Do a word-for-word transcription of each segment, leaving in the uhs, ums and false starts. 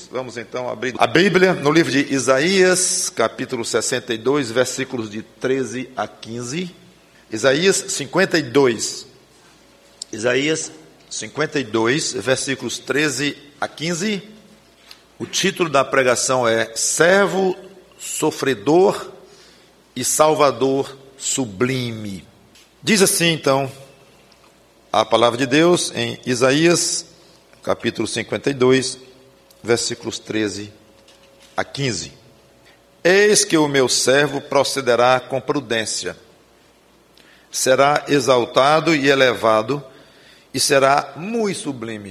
Deus. Vamos então abrir a Bíblia no livro de Isaías, capítulo sessenta e dois, versículos de treze a quinze. Isaías cinquenta e dois. Isaías cinquenta e dois, versículos treze a quinze. O título da pregação é Servo Sofredor e Salvador Sublime. Diz assim então a palavra de Deus em Isaías, capítulo cinquenta e dois, versículos treze a quinze. Eis que o meu servo procederá com prudência, será exaltado e elevado, e será muito sublime.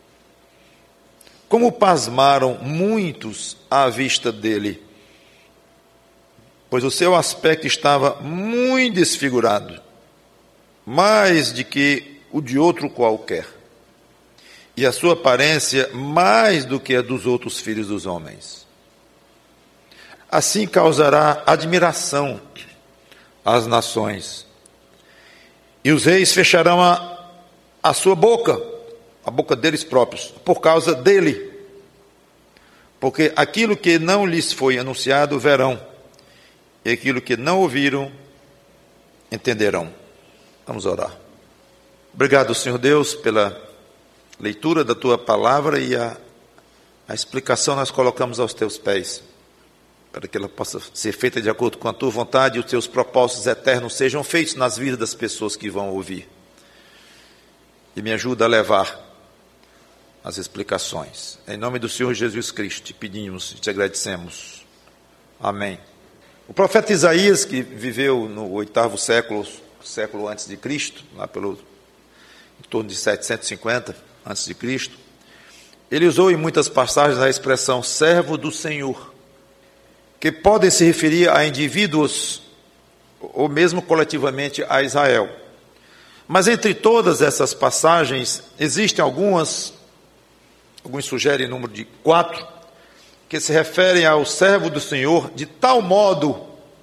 Como pasmaram muitos à vista dele, pois o seu aspecto estava muito desfigurado, mais de que o de outro qualquer, e a sua aparência mais do que a dos outros filhos dos homens. Assim causará admiração às nações, e os reis fecharão a, a sua boca, a boca deles próprios, por causa dele, porque aquilo que não lhes foi anunciado verão, e aquilo que não ouviram entenderão. Vamos orar. Obrigado, Senhor Deus, pela leitura da Tua palavra e a, a explicação nós colocamos aos Teus pés, para que ela possa ser feita de acordo com a Tua vontade e os Teus propósitos eternos sejam feitos nas vidas das pessoas que vão ouvir. E me ajuda a levar as explicações. Em nome do Senhor Jesus Cristo, te pedimos e te agradecemos. Amém. O profeta Isaías, que viveu no oitavo século, século antes de Cristo, lá pelo em torno de setecentos e cinquenta antes de Cristo, ele usou em muitas passagens a expressão servo do Senhor, que podem se referir a indivíduos ou mesmo coletivamente a Israel. Mas entre todas essas passagens existem algumas, alguns sugerem o número de quatro, que se referem ao servo do Senhor de tal modo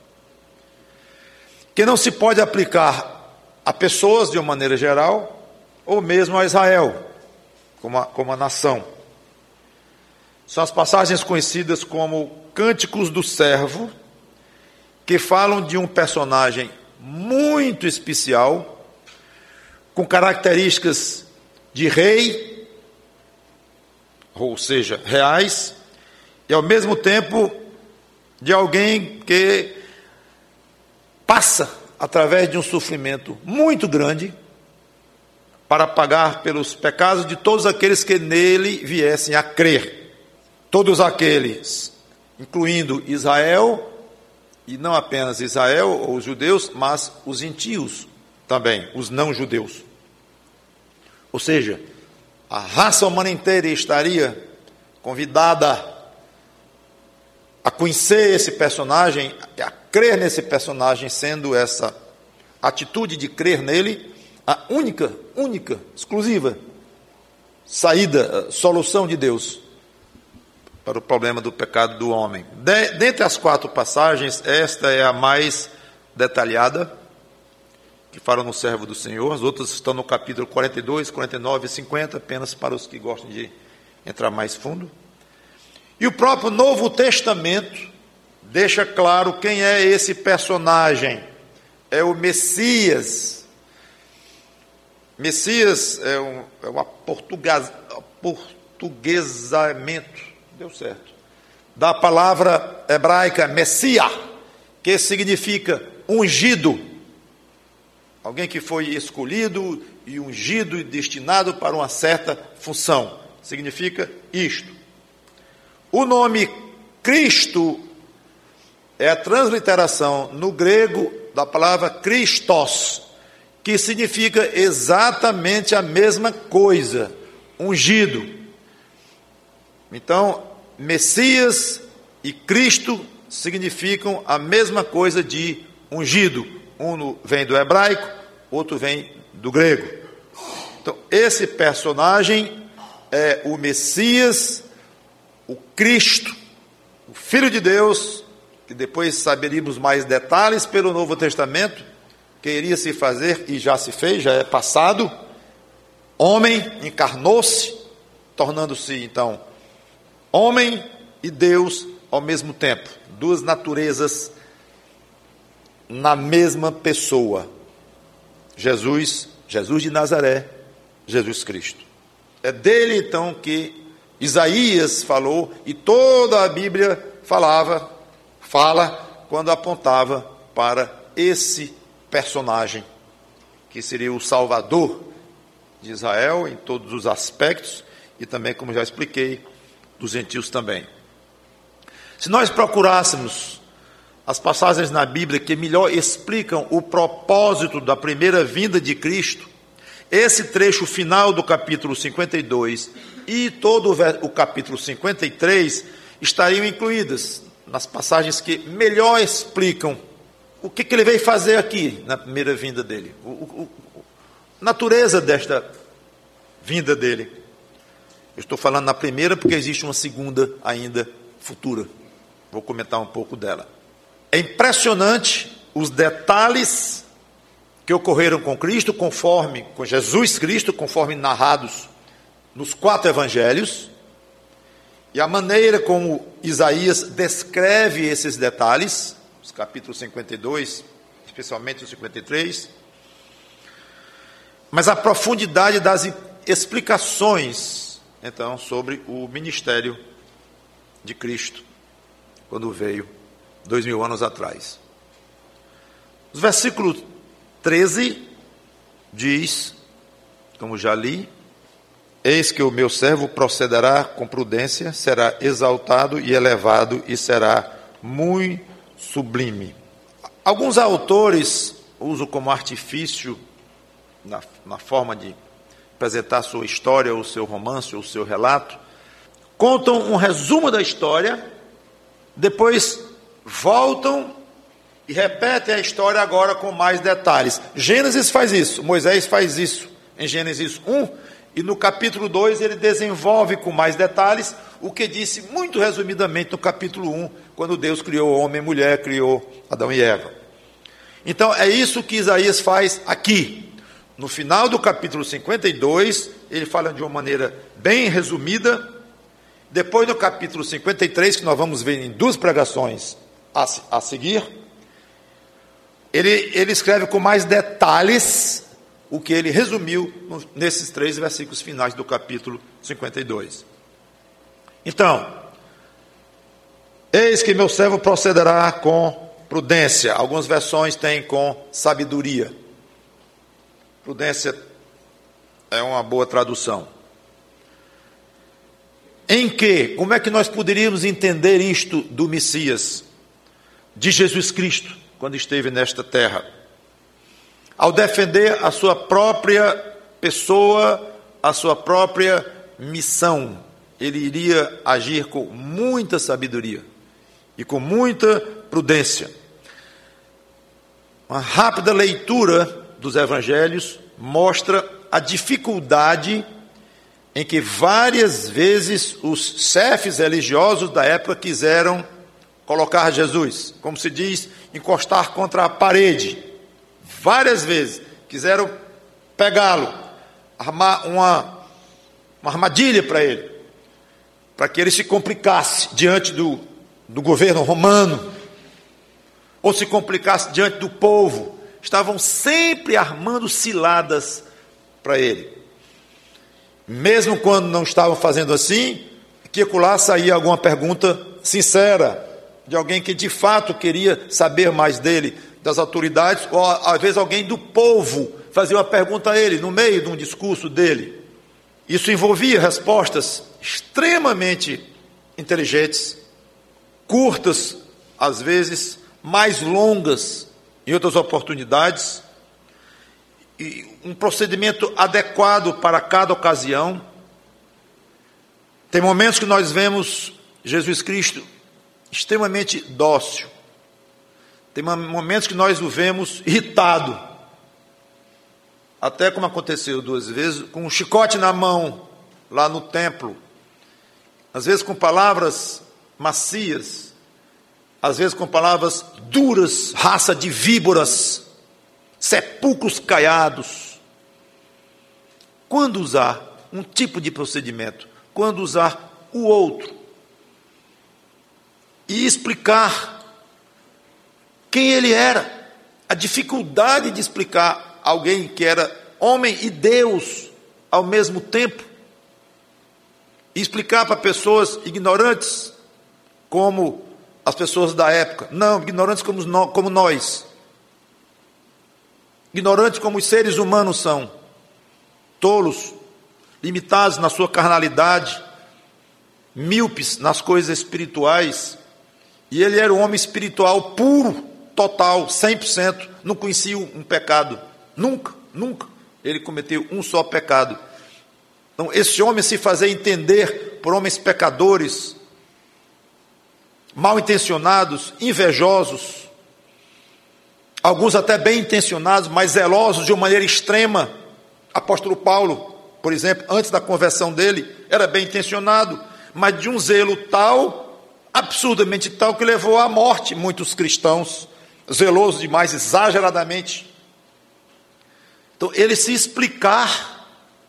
que não se pode aplicar a pessoas de uma maneira geral, ou mesmo a Israel, como a, como a nação. São as passagens conhecidas como Cânticos do Servo, que falam de um personagem muito especial, com características de rei, ou seja, reais, e ao mesmo tempo de alguém que passa através de um sofrimento muito grande para pagar pelos pecados de todos aqueles que nele viessem a crer. Todos aqueles, incluindo Israel, e não apenas Israel ou os judeus, mas os gentios também, os não-judeus. Ou seja, a raça humana inteira estaria convidada a conhecer esse personagem, a crer nesse personagem, sendo essa atitude de crer nele a única, única, exclusiva saída, solução de Deus para o problema do pecado do homem. De, dentre as quatro passagens, esta é a mais detalhada, que fala no servo do Senhor. As outras estão no capítulo quarenta e dois, quarenta e nove e cinquenta, apenas para os que gostam de entrar mais fundo. E o próprio Novo Testamento deixa claro quem é esse personagem. É o Messias. Messias é um, é um portugues, portuguesamento, deu certo, da palavra hebraica Messias, que significa ungido. Alguém que foi escolhido e ungido e destinado para uma certa função. Significa isto. O nome Cristo é a transliteração no grego da palavra Christos, que significa exatamente a mesma coisa, ungido. Então, Messias e Cristo significam a mesma coisa de ungido. Um vem do hebraico, outro vem do grego. Então, esse personagem é o Messias, o Cristo, o Filho de Deus, que depois saberíamos mais detalhes pelo Novo Testamento, que iria se fazer e já se fez, já é passado, homem, encarnou-se, tornando-se então Homem e Deus ao mesmo tempo. Duas naturezas na mesma pessoa. Jesus, Jesus de Nazaré, Jesus Cristo. É dele então que Isaías falou e toda a Bíblia falava, fala quando apontava para esse personagem que seria o Salvador de Israel em todos os aspectos e também, como já expliquei, dos gentios também. Se nós procurássemos as passagens na Bíblia que melhor explicam o propósito da primeira vinda de Cristo, esse trecho final do capítulo cinquenta e dois e todo o capítulo cinquenta e três estariam incluídas nas passagens que melhor explicam o que, que ele veio fazer aqui na primeira vinda dele, o, o, o, a natureza desta vinda dele. Eu estou falando na primeira porque existe uma segunda ainda futura. Vou comentar um pouco dela. É impressionante os detalhes que ocorreram com Cristo, conforme, com Jesus Cristo, conforme narrados nos quatro evangelhos, e a maneira como Isaías descreve esses detalhes, os capítulos cinquenta e dois, especialmente o cinquenta e três, mas a profundidade das explicações, então, sobre o ministério de Cristo, quando veio, dois mil anos atrás. Os versículos treze diz, como já li, eis que o meu servo procederá com prudência, será exaltado e elevado e será muito sublime. Alguns autores usam como artifício, na, na forma de apresentar sua história, ou seu romance, ou seu relato, contam um resumo da história, depois voltam e repetem a história agora com mais detalhes. Gênesis faz isso, Moisés faz isso em Gênesis um, e no capítulo dois ele desenvolve com mais detalhes o que disse muito resumidamente no capítulo um, quando Deus criou homem e mulher, criou Adão e Eva. Então é isso que Isaías faz aqui. No final do capítulo cinquenta e dois, ele fala de uma maneira bem resumida. Depois do capítulo cinquenta e três, que nós vamos ver em duas pregações a, a seguir, ele, ele escreve com mais detalhes o que ele resumiu nesses três versículos finais do capítulo cinquenta e dois. Então, eis que meu servo procederá com prudência. Algumas versões têm com sabedoria. Prudência é uma boa tradução. Em que? Como é que nós poderíamos entender isto do Messias, de Jesus Cristo, quando esteve nesta terra? Ao defender a sua própria pessoa, a sua própria missão, ele iria agir com muita sabedoria e com muita prudência. Uma rápida leitura dos evangelhos mostra a dificuldade em que várias vezes os chefes religiosos da época quiseram colocar Jesus, como se diz, encostar contra a parede. Várias vezes quiseram pegá-lo, armar uma, uma armadilha para ele, para que ele se complicasse diante do, do governo romano, ou se complicasse diante do povo. Estavam sempre armando ciladas para ele. Mesmo quando não estavam fazendo assim, que acolá saía alguma pergunta sincera, de alguém que de fato queria saber mais dele, das autoridades, ou às vezes alguém do povo fazia uma pergunta a ele, no meio de um discurso dele. Isso envolvia respostas extremamente inteligentes, curtas, às vezes, mais longas em outras oportunidades, e um procedimento adequado para cada ocasião. Tem momentos que nós vemos Jesus Cristo extremamente dócil. Tem momentos que nós o vemos irritado. Até como aconteceu duas vezes, com um chicote na mão, lá no templo. Às vezes com palavras macias, às vezes com palavras duras, raça de víboras, sepulcros caiados. Quando usar um tipo de procedimento? Quando usar o outro? e explicar quem ele era. A dificuldade de explicar alguém que era homem e Deus ao mesmo tempo. E explicar para pessoas ignorantes, como as pessoas da época. Não, ignorantes como, como nós. Ignorantes como os seres humanos são. Tolos, limitados na sua carnalidade, míopes nas coisas espirituais. E ele era um homem espiritual puro, total, cem por cento, não conhecia um pecado, nunca, nunca, ele cometeu um só pecado. Então, esse homem se fazia entender por homens pecadores, mal intencionados, invejosos, alguns até bem intencionados, mas zelosos de uma maneira extrema. Apóstolo Paulo, por exemplo, antes da conversão dele, era bem intencionado, mas de um zelo tal, absurdamente tal, que levou à morte muitos cristãos, zeloso demais, exageradamente. Então, ele se explicar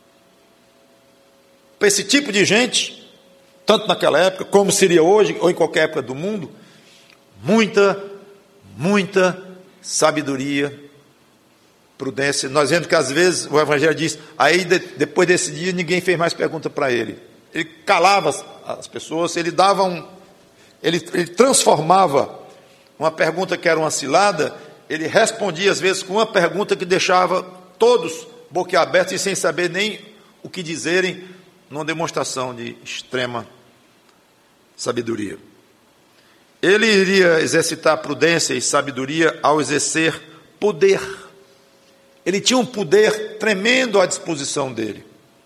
para esse tipo de gente, tanto naquela época, como seria hoje, ou em qualquer época do mundo, muita, muita sabedoria, prudência. Nós vemos que às vezes o Evangelho diz, aí de, depois desse dia ninguém fez mais pergunta para ele. Ele calava as, as pessoas, ele dava um, ele, ele transformava uma pergunta que era uma cilada, ele respondia às vezes com uma pergunta que deixava todos boquiabertos e sem saber nem o que dizerem, numa demonstração de extrema sabedoria. Ele iria exercitar prudência e sabedoria ao exercer poder. Ele tinha um poder tremendo à disposição dele.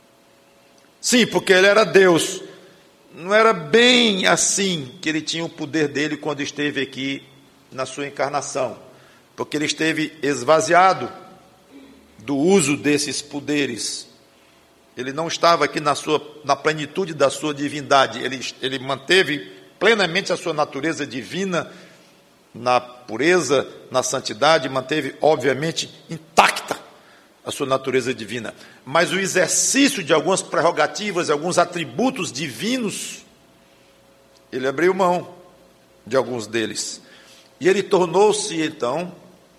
Sim, porque ele era Deus. Não era bem assim que ele tinha o poder dele quando esteve aqui na sua encarnação, porque ele esteve esvaziado do uso desses poderes. Ele não estava aqui na, sua, na plenitude da sua divindade, ele, ele manteve plenamente a sua natureza divina, na pureza, na santidade, manteve, obviamente, intacta a sua natureza divina. Mas o exercício de algumas prerrogativas, alguns atributos divinos, ele abriu mão de alguns deles. E ele tornou-se, então,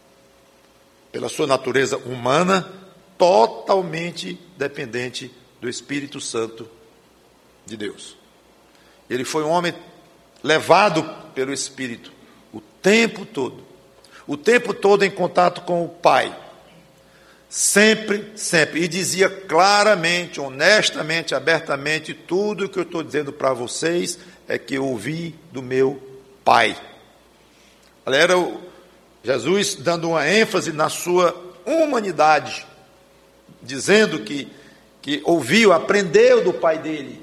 pela sua natureza humana, totalmente dependente do Espírito Santo de Deus. Ele foi um homem levado pelo Espírito o tempo todo, o tempo todo em contato com o Pai, sempre, sempre, e dizia claramente, honestamente, abertamente, tudo o que eu estou dizendo para vocês é que eu ouvi do meu Pai. Era o Jesus dando uma ênfase na sua humanidade, dizendo que, que ouviu, aprendeu do Pai dele,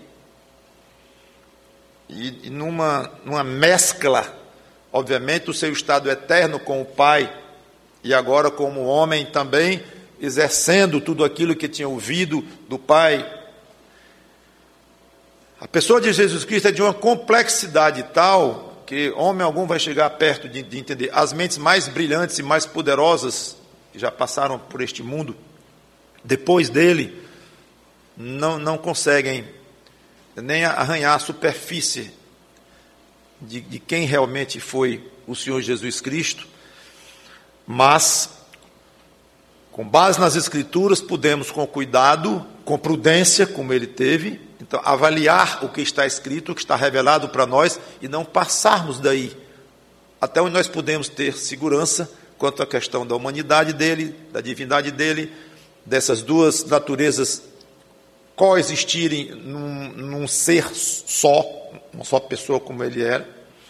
e, e numa, numa mescla, obviamente, o seu estado eterno com o Pai, e agora como homem também, exercendo tudo aquilo que tinha ouvido do Pai. A pessoa de Jesus Cristo é de uma complexidade tal que homem algum vai chegar perto de, de entender. As mentes mais brilhantes e mais poderosas que já passaram por este mundo, depois dele, não, não conseguem nem arranhar a superfície de, de quem realmente foi o Senhor Jesus Cristo, mas, com base nas Escrituras, podemos, com cuidado, com prudência, como ele teve, então, avaliar o que está escrito, o que está revelado para nós, e não passarmos daí, até onde nós podemos ter segurança quanto à questão da humanidade dele, da divindade dele, dessas duas naturezas coexistirem num, num ser só, uma só pessoa como ele era.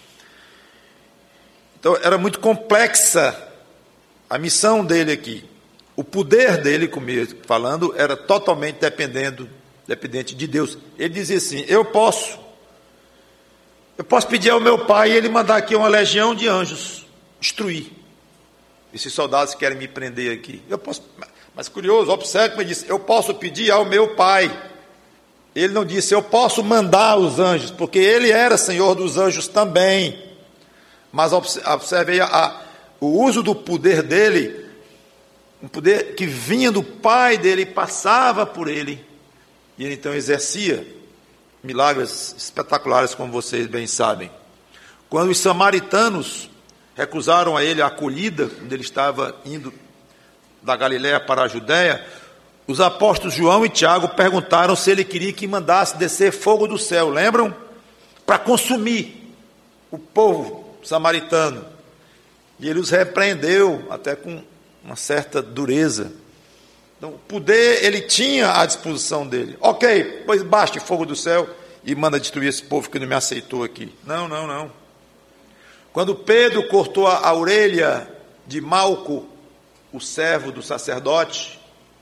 Então, era muito complexa a missão dele aqui. O poder dele, como eu falando, era totalmente dependendo, dependente de Deus. Ele dizia assim, eu posso, eu posso pedir ao meu pai e ele mandar aqui uma legião de anjos, destruir esses soldados que querem me prender aqui. Eu posso, mas curioso, observe como ele disse, eu posso pedir ao meu pai. Ele não disse, eu posso mandar os anjos, porque ele era senhor dos anjos também. Mas observe aí a, a, o uso do poder dele, um poder que vinha do pai dele e passava por ele. E ele então exercia milagres espetaculares, como vocês bem sabem. Quando os samaritanos recusaram a ele a acolhida, quando ele estava indo da Galiléia para a Judéia, os apóstolos João e Tiago perguntaram se ele queria que mandasse descer fogo do céu, lembram? Para consumir o povo samaritano. E ele os repreendeu, até com uma certa dureza. Então, o poder ele tinha à disposição dele. Ok, pois baixe fogo do céu e manda destruir esse povo que não me aceitou aqui. Não, não, não. Quando Pedro cortou a, a orelha de Malco, o servo do sacerdote,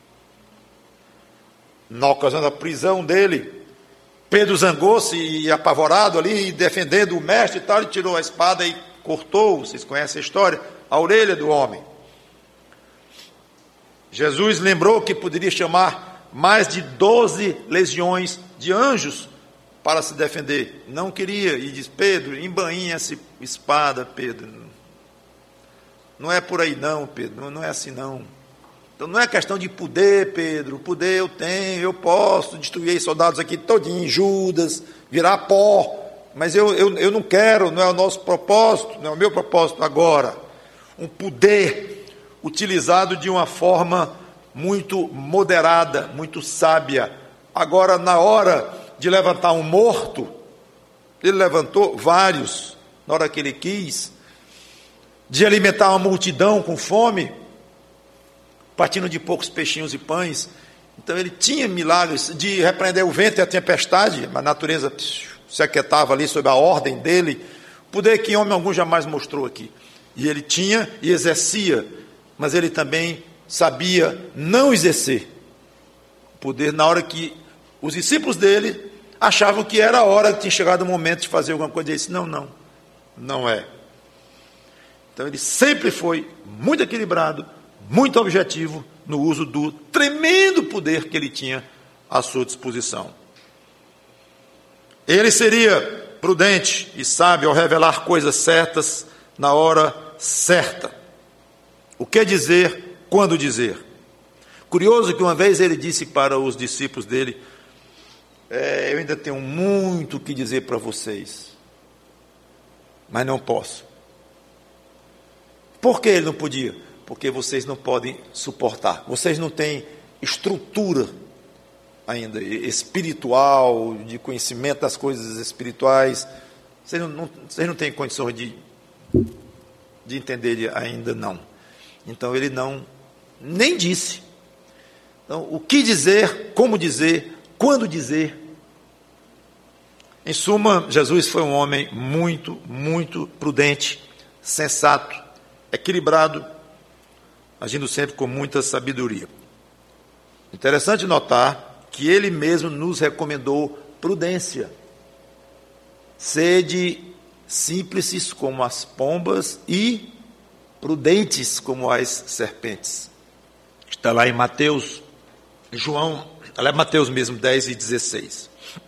na ocasião da prisão dele, Pedro zangou-se e apavorado ali, defendendo o mestre e tal, ele tirou a espada e cortou, vocês conhecem a história, a orelha do homem. Jesus lembrou que poderia chamar mais de doze legiões de anjos para se defender. Não queria, e diz: Pedro, embainha essa espada, Pedro. Não é por aí não, Pedro, não é assim não. Então não é questão de poder, Pedro, poder eu tenho, eu posso destruir soldados aqui todinho, Judas, virar pó, mas eu, eu, eu não quero, não é o nosso propósito, não é o meu propósito agora. Um poder utilizado de uma forma muito moderada, muito sábia. Agora, na hora de levantar um morto, ele levantou vários, na hora que ele quis, de alimentar uma multidão com fome, partindo de poucos peixinhos e pães. Então ele tinha milagres de repreender o vento e a tempestade, a natureza se aquietava ali sob a ordem dele, poder que homem algum jamais mostrou aqui. E ele tinha e exercia, mas ele também sabia não exercer o poder na hora que os discípulos dele achavam que era a hora, que tinha chegado o momento de fazer alguma coisa. Ele disse: não, não, não é. Então ele sempre foi muito equilibrado, muito objetivo no uso do tremendo poder que ele tinha à sua disposição. Ele seria prudente e sábio ao revelar coisas certas na hora certa. O que dizer, quando dizer. Curioso que uma vez ele disse para os discípulos dele: é, eu ainda tenho muito o que dizer para vocês, mas não posso. Por que ele não podia? Porque vocês não podem suportar, vocês não têm estrutura ainda espiritual, de conhecimento das coisas espirituais, vocês não, não, vocês não têm condições de, de entender ainda não. Então ele não, nem disse. Então, o que dizer, como dizer, quando dizer. Em suma, Jesus foi um homem muito, muito prudente, sensato, equilibrado, agindo sempre com muita sabedoria. Interessante notar que ele mesmo nos recomendou prudência. Sede simples como as pombas e prudentes como as serpentes. Está lá em Mateus, João, lá é Mateus mesmo, dez e dezesseis.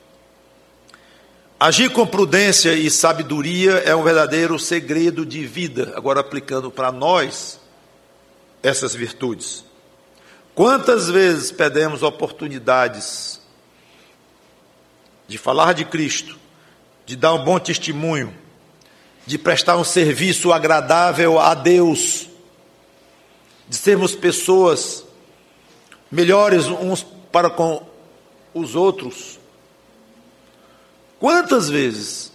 Agir com prudência e sabedoria é um verdadeiro segredo de vida. Agora, aplicando para nós essas virtudes. Quantas vezes perdemos oportunidades de falar de Cristo, de dar um bom testemunho, de prestar um serviço agradável a Deus, de sermos pessoas melhores uns para com os outros. Quantas vezes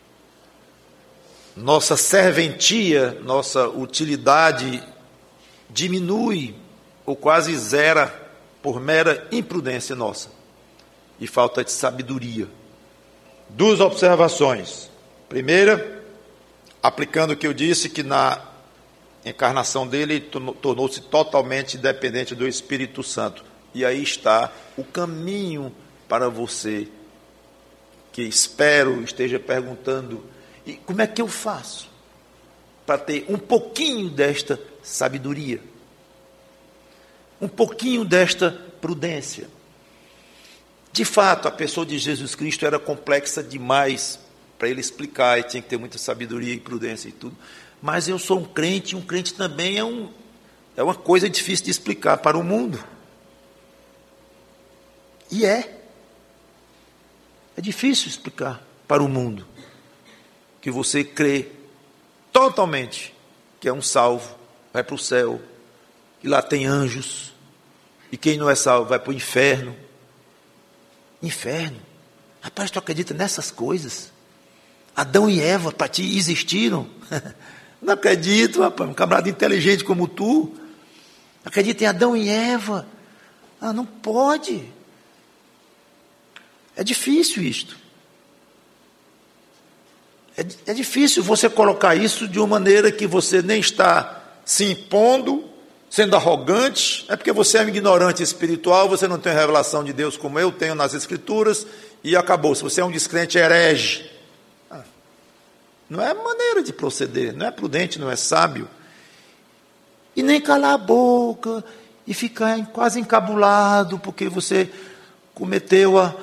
nossa serventia, nossa utilidade diminui ou quase zera por mera imprudência nossa e falta de sabedoria. Duas observações. Primeira, aplicando o que eu disse, que na encarnação dele tornou-se totalmente dependente do Espírito Santo. E aí está o caminho para você, que espero esteja perguntando: e como é que eu faço para ter um pouquinho desta sabedoria, um pouquinho desta prudência? De fato, a pessoa de Jesus Cristo era complexa demais para ele explicar, e tinha que ter muita sabedoria e prudência e tudo. Mas eu sou um crente, e um crente também é, um, é uma coisa difícil de explicar para o mundo. E é. É difícil explicar para o mundo que que você crê totalmente que é um salvo, vai para o céu, e lá tem anjos, e quem não é salvo vai para o inferno. Inferno? Rapaz, tu acredita nessas coisas? Adão e Eva para ti existiram? Não acredito, rapaz, um camarada inteligente como tu, acredita em Adão e Eva? Ah, não pode. É difícil isto. É, é difícil você colocar isso de uma maneira que você nem está se impondo, sendo arrogante. É porque você é um ignorante espiritual, você não tem a revelação de Deus como eu tenho nas Escrituras, e acabou. Se você é um descrente herege, ah, não é maneira de proceder, não é prudente, não é sábio. E nem calar a boca e ficar quase encabulado porque você cometeu a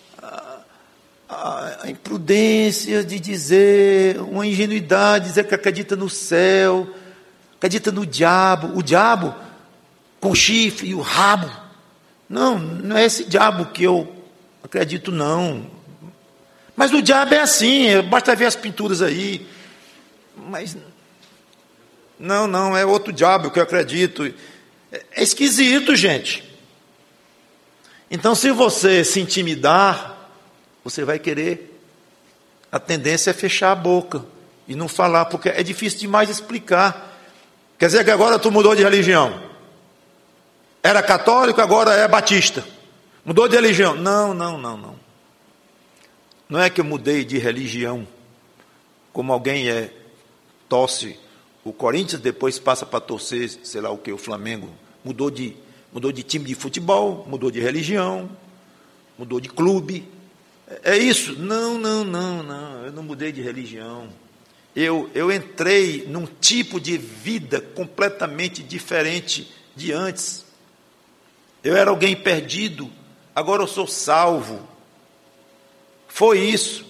A, a imprudência de dizer, uma ingenuidade, dizer que acredita no céu, acredita no diabo, o diabo com chifre e o rabo. Não, não é esse diabo que eu acredito, não. Mas o diabo é assim, basta ver as pinturas aí. Mas, não, não, é outro diabo que eu acredito. É, é esquisito, gente. Então, se você se intimidar, você vai querer, a tendência é fechar a boca e não falar, porque é difícil demais explicar. Quer dizer que agora tu mudou de religião. Era católico, agora é batista. Mudou de religião. Não, não, não, não. Não é que eu mudei de religião, como alguém é, torce o Corinthians, depois passa para torcer, sei lá o que, o Flamengo. Mudou de, mudou de time de futebol, mudou de religião, mudou de clube. É isso? Não, não, não, não, eu não mudei de religião. Eu, eu entrei num tipo de vida completamente diferente de antes. Eu era alguém perdido, agora eu sou salvo. Foi isso.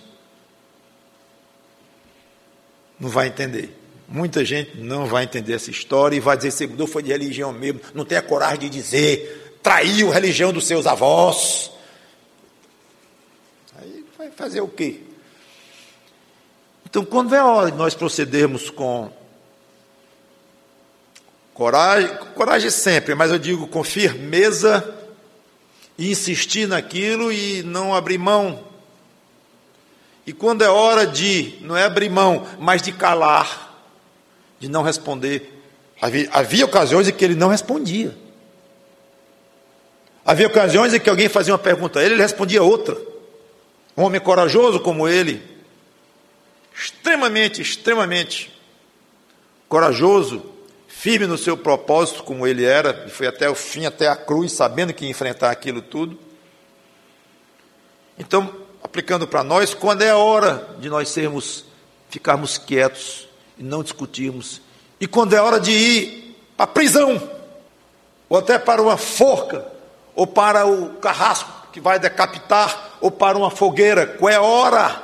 Não vai entender. Muita gente não vai entender essa história e vai dizer, você mudou, foi de religião mesmo. Não tem a coragem de dizer, traiu a religião dos seus avós. Vai fazer o quê? Então, quando é a hora de nós procedermos com coragem, coragem sempre, mas eu digo com firmeza, e insistir naquilo e não abrir mão. E quando é hora de, não é abrir mão, mas de calar, de não responder. Havia, havia ocasiões em que ele não respondia. Havia ocasiões em que alguém fazia uma pergunta a ele, ele respondia outra. Um homem corajoso como ele, extremamente, extremamente corajoso, firme no seu propósito como ele era, e foi até o fim, até a cruz, sabendo que ia enfrentar aquilo tudo. Então, aplicando para nós, quando é a hora de nós sermos, ficarmos quietos e não discutirmos, e quando é hora de ir para a prisão, ou até para uma forca, ou para o carrasco que vai decapitar, ou para uma fogueira, qual é a hora?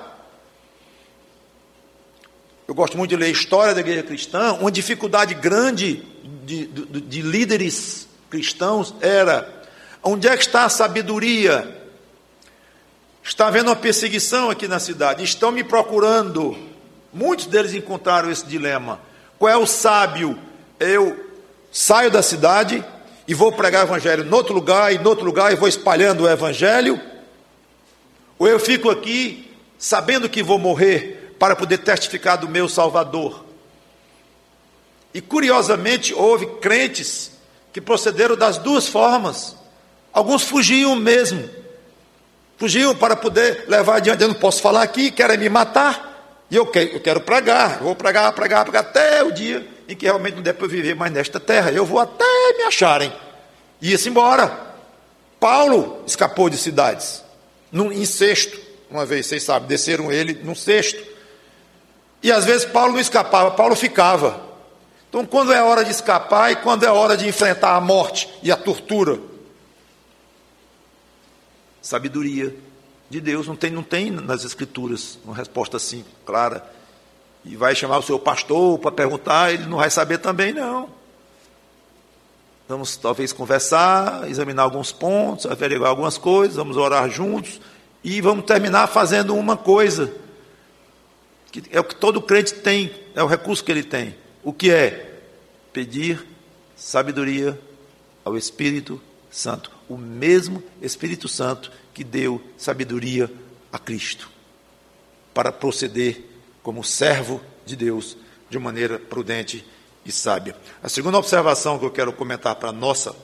Eu gosto muito de ler a história da igreja cristã. Uma dificuldade grande de, de, de líderes cristãos era, onde é que está a sabedoria? Está havendo uma perseguição aqui na cidade, estão me procurando, muitos deles encontraram esse dilema. Qual é o sábio? Eu saio da cidade e vou pregar o evangelho em outro lugar, e em outro lugar, e vou espalhando o evangelho, ou eu fico aqui, sabendo que vou morrer, para poder testificar do meu Salvador. E curiosamente, houve crentes que procederam das duas formas. Alguns fugiam mesmo, fugiam para poder levar adiante. Eu não posso falar aqui, querem me matar, e eu quero, eu quero pregar, eu vou pregar, pregar, pregar, até o dia em que realmente não der para eu viver mais nesta terra, eu vou até me acharem, e ia-se embora. Paulo escapou de cidades, num, em cesto, uma vez, vocês sabem, desceram ele num cesto, e às vezes Paulo não escapava, Paulo ficava. Então, quando é hora de escapar e quando é hora de enfrentar a morte e a tortura, sabedoria de Deus, não tem, não tem nas Escrituras uma resposta assim, clara, e vai chamar o seu pastor para perguntar, ele não vai saber também, não. Vamos talvez conversar, examinar alguns pontos, averiguar algumas coisas, vamos orar juntos, e vamos terminar fazendo uma coisa, que é o que todo crente tem, é o recurso que ele tem. O que é? Pedir sabedoria ao Espírito Santo. O mesmo Espírito Santo que deu sabedoria a Cristo, para proceder como servo de Deus, de maneira prudente e sábia. A segunda observação que eu quero comentar para a nossa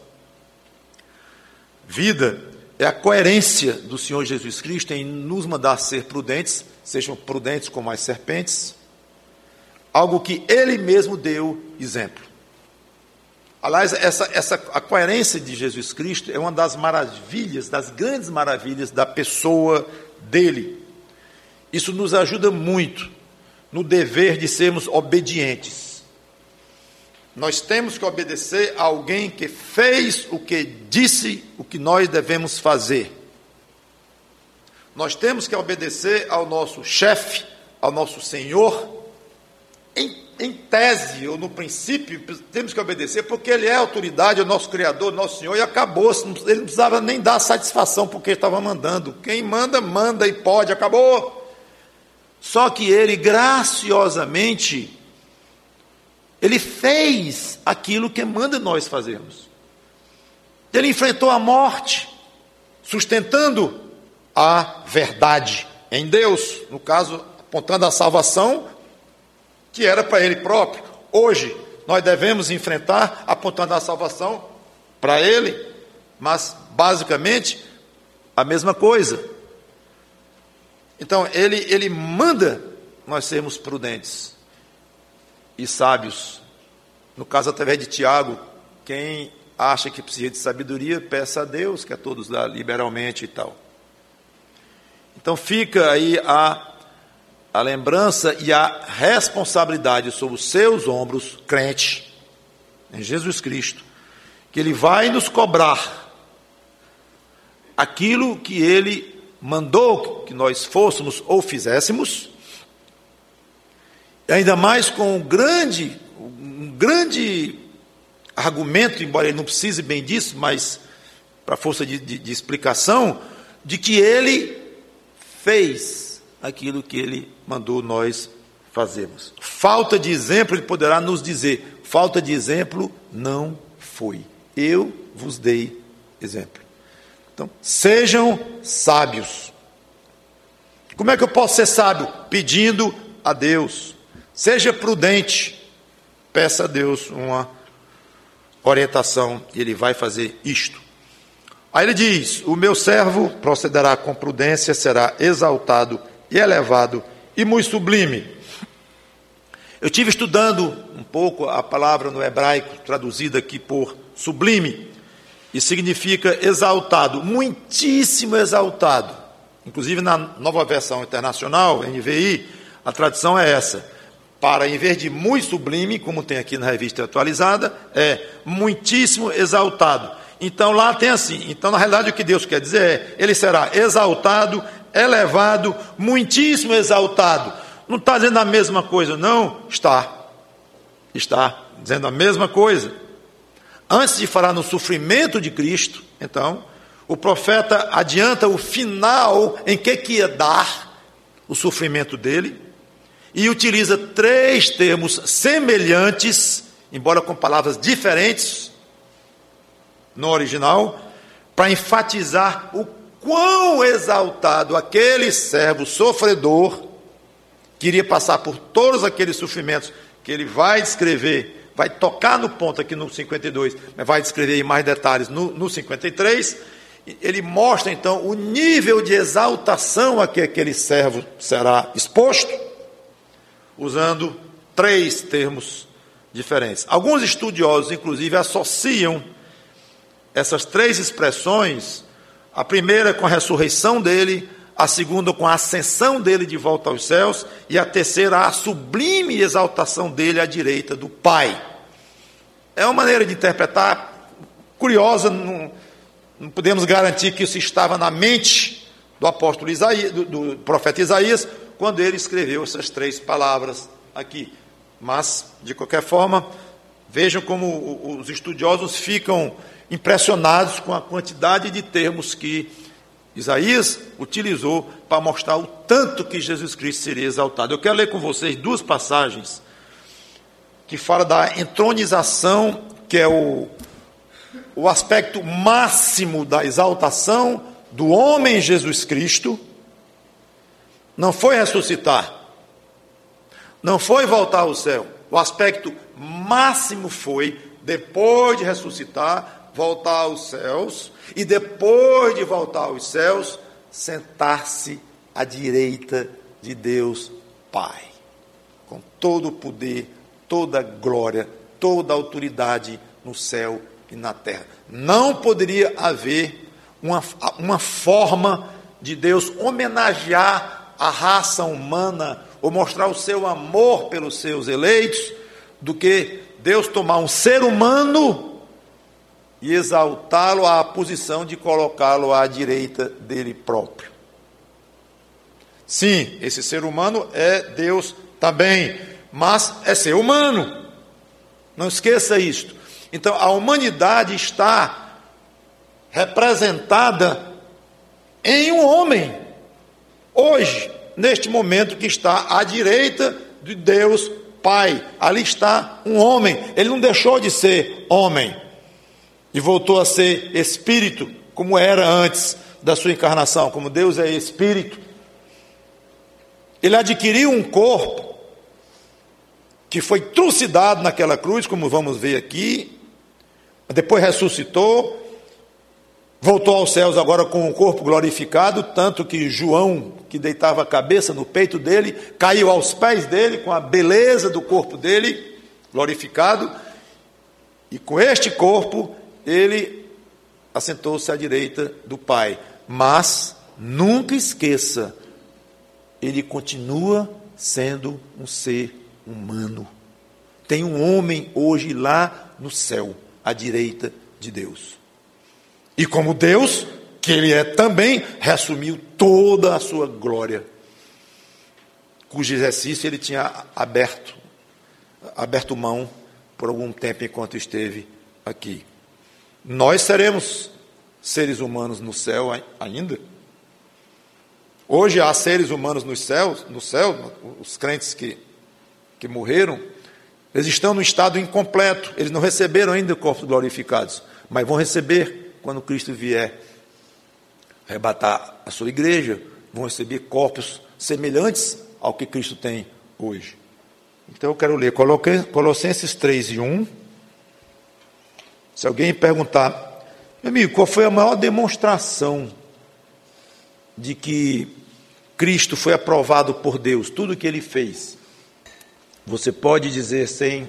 vida é a coerência do Senhor Jesus Cristo em nos mandar ser prudentes, sejam prudentes como as serpentes, algo que Ele mesmo deu exemplo. Aliás, essa, essa, a coerência de Jesus Cristo é uma das maravilhas, das grandes maravilhas da pessoa dele. Isso nos ajuda muito no dever de sermos obedientes. Nós temos que obedecer a alguém que fez o que disse o que nós devemos fazer. Nós temos que obedecer ao nosso chefe, ao nosso Senhor. Em, em tese, ou no princípio, temos que obedecer, porque Ele é a autoridade, é o nosso Criador, nosso Senhor, e acabou. Ele não precisava nem dar satisfação porque Ele estava mandando. Quem manda, manda e pode, acabou. Só que Ele, graciosamente, Ele fez aquilo que manda nós fazermos. Ele enfrentou a morte, sustentando a verdade em Deus, no caso, apontando a salvação, que era para Ele próprio. Hoje, nós devemos enfrentar, apontando a salvação para Ele, mas, basicamente, a mesma coisa. Então, Ele, ele manda nós sermos prudentes e sábios. No caso, através de Tiago, quem acha que precisa de sabedoria, peça a Deus, que a todos dá liberalmente e tal. Então, fica aí a a lembrança e a responsabilidade sobre os seus ombros, crente, em Jesus Cristo, que Ele vai nos cobrar aquilo que Ele mandou que nós fôssemos ou fizéssemos, e ainda mais com um grande, um grande argumento, embora Ele não precise bem disso, mas para força de, de, de explicação, de que Ele fez aquilo que Ele mandou nós fazermos. Falta de exemplo, Ele poderá nos dizer, falta de exemplo não foi. Eu vos dei exemplo. Então, sejam sábios. Como é que eu posso ser sábio? Pedindo a Deus. Seja prudente. Peça a Deus uma orientação e Ele vai fazer isto. Aí ele diz, o meu servo procederá com prudência, será exaltado e elevado e muito sublime. Eu tive estudando um pouco a palavra no hebraico, traduzida aqui por sublime, e significa exaltado, muitíssimo exaltado. Inclusive na nova versão internacional, N V I, a tradução é essa. Para, em vez de muito sublime, como tem aqui na revista atualizada, é muitíssimo exaltado. Então lá tem assim, então na realidade o que Deus quer dizer é, Ele será exaltado, elevado, muitíssimo exaltado. Não está dizendo a mesma coisa, não? Está. Está dizendo a mesma coisa. Antes de falar no sofrimento de Cristo, então, o profeta adianta o final em que, que ia dar o sofrimento dele, e utiliza três termos semelhantes, embora com palavras diferentes no original, para enfatizar o quão exaltado aquele servo sofredor, que iria passar por todos aqueles sofrimentos que ele vai descrever, vai tocar no ponto aqui no cinquenta e dois, mas vai descrever em mais detalhes no, no cinquenta e três, ele mostra então o nível de exaltação a que aquele servo será exposto, usando três termos diferentes. Alguns estudiosos, inclusive, associam essas três expressões, a primeira com a ressurreição dele, a segunda com a ascensão dele de volta aos céus, e a terceira a sublime exaltação dele à direita do Pai. É uma maneira de interpretar curiosa, não, não podemos garantir que isso estava na mente do apóstolo Isaías, do, do profeta Isaías, quando ele escreveu essas três palavras aqui. Mas, de qualquer forma, vejam como os estudiosos ficam impressionados com a quantidade de termos que Isaías utilizou para mostrar o tanto que Jesus Cristo seria exaltado. Eu quero ler com vocês duas passagens que falam da entronização, que é o, o aspecto máximo da exaltação do homem Jesus Cristo. Não foi ressuscitar, não foi voltar ao céu. O aspecto máximo foi, depois de ressuscitar, voltar aos céus, e depois de voltar aos céus, sentar-se à direita de Deus Pai, com todo o poder, toda a glória, toda a autoridade no céu e na terra. Não poderia haver uma, uma forma de Deus homenagear a raça humana, ou mostrar o seu amor pelos seus eleitos, do que Deus tomar um ser humano e exaltá-lo à posição de colocá-lo à direita dele próprio. Sim, esse ser humano é Deus também, mas é ser humano. Não esqueça isto. Então, a humanidade está representada em um homem, hoje, neste momento que está à direita de Deus Pai. Ali está um homem. Ele não deixou de ser homem e voltou a ser espírito, como era antes da sua encarnação. Como Deus é espírito, ele adquiriu um corpo que foi trucidado naquela cruz, como vamos ver aqui, depois ressuscitou, voltou aos céus agora com o corpo glorificado, tanto que João, que deitava a cabeça no peito dele, caiu aos pés dele com a beleza do corpo dele, glorificado, e com este corpo ele assentou-se à direita do Pai. Mas nunca esqueça, ele continua sendo um ser humano. Tem um homem hoje lá no céu, à direita de Deus. E como Deus, que ele é também, reassumiu toda a sua glória, cujo exercício ele tinha aberto, aberto mão por algum tempo enquanto esteve aqui. Nós seremos seres humanos no céu ainda. Hoje há seres humanos nos céus, no céu, os crentes que, que morreram, eles estão no estado incompleto, eles não receberam ainda corpos glorificados, mas vão receber quando Cristo vier arrebatar a sua igreja, vão receber corpos semelhantes ao que Cristo tem hoje. Então eu quero ler Colossenses três e um. Se alguém perguntar, meu amigo, qual foi a maior demonstração de que Cristo foi aprovado por Deus, tudo o que ele fez? Você pode dizer sem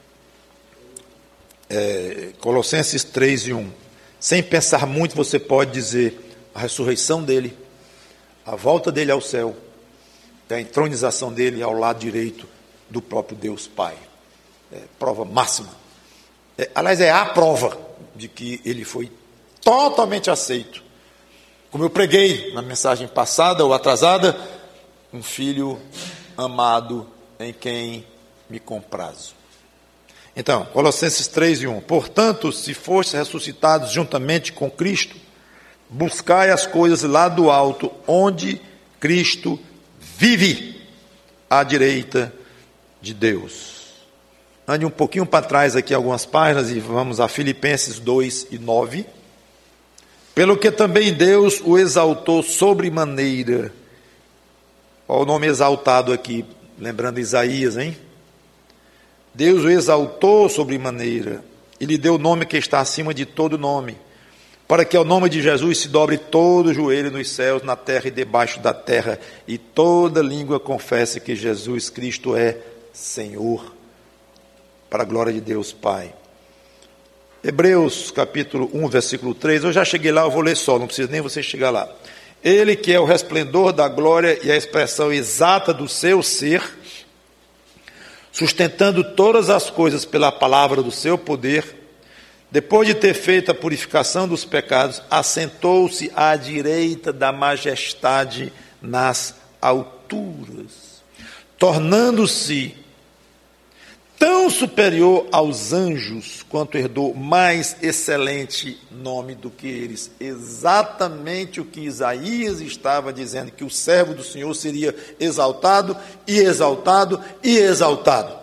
é, Colossenses três e um. Sem pensar muito, você pode dizer a ressurreição dele, a volta dele ao céu, a entronização dele ao lado direito do próprio Deus Pai. É, prova máxima. É, aliás, é a prova de que ele foi totalmente aceito. Como eu preguei na mensagem passada ou atrasada, um filho amado em quem me comprazo. Então, Colossenses três e um. Portanto, se fostes ressuscitados juntamente com Cristo, buscai as coisas lá do alto, onde Cristo vive, à direita de Deus. Ande um pouquinho para trás aqui, algumas páginas, e vamos a Filipenses dois e nove. Pelo que também Deus o exaltou sobremaneira. Olha o nome exaltado aqui, lembrando Isaías, hein? Deus o exaltou sobremaneira e lhe deu o nome que está acima de todo nome, para que ao nome de Jesus se dobre todo o joelho nos céus, na terra e debaixo da terra, e toda língua confesse que Jesus Cristo é Senhor, para a glória de Deus Pai. Hebreus capítulo um, versículo três, eu já cheguei lá, eu vou ler só, não precisa nem você chegar lá. Ele que é o resplendor da glória e a expressão exata do seu ser, sustentando todas as coisas pela palavra do seu poder, depois de ter feito a purificação dos pecados, assentou-se à direita da majestade nas alturas, tornando-se tão tão superior aos anjos, quanto herdou mais excelente nome do que eles. Exatamente o que Isaías estava dizendo, que o servo do Senhor seria exaltado, e exaltado, e exaltado.